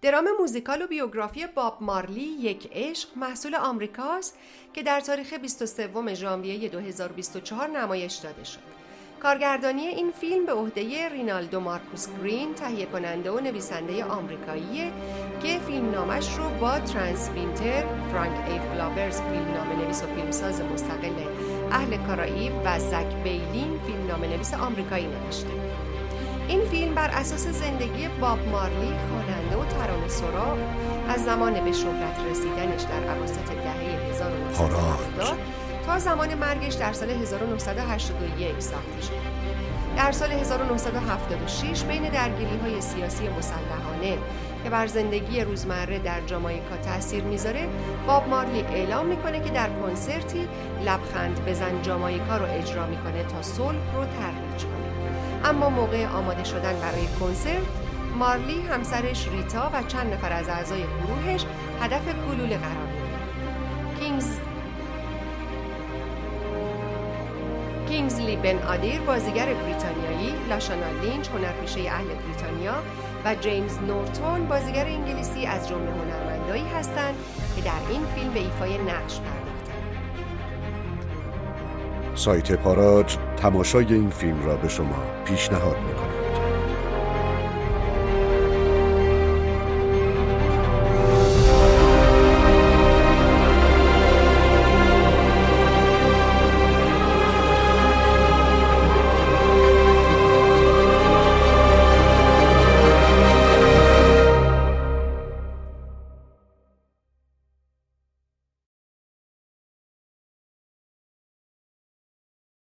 درام موزیکال و بیوگرافی باب مارلی یک عشق محصول آمریکاست که در تاریخ 23 ژانویه 2024 نمایش داده شد. کارگردانی این فیلم به عهده رینالدو مارکوس گرین، تهیه کننده و نویسنده آمریکاییه که فیلمنامش رو با ترانس وینتر، فرانک ای فلاورز فیلمنامه نویس و فیلمساز مستقل اهل کارائیب و زک بیلین فیلمنامه نویس آمریکایی نوشته. این فیلم بر اساس زندگی باب مارلی، خواننده و ترانه‌سرا، از زمان به شهرت رسیدنش در اواسط دهه 1970 تا زمان مرگش در سال 1981 ساخته شد. در سال 1976 بین درگیری‌های سیاسی مسلحانه که بر زندگی روزمره در جامائیکا تأثیر میذاره، باب مارلی اعلام میکنه که در کنسرتی لبخند بزن جامائیکا رو اجرا میکنه تا صلح رو ترویج کنه. اما موقع آماده شدن برای کنسرت، مارلی، همسرش ریتا و چند نفر از اعضای گروهش هدف گلوله قرار میگیرن. کینگزلی بن آدیر بازیگر بریتانیایی، لاشانا لینچ هنرپیشه اهل بریتانیا و جیمز نورتون بازیگر انگلیسی از جمله هنرمندایی هستند که در این فیلم به ایفای نقش پرداختند. سایت پاراج تماشای این فیلم را به شما پیشنهاد می‌کند.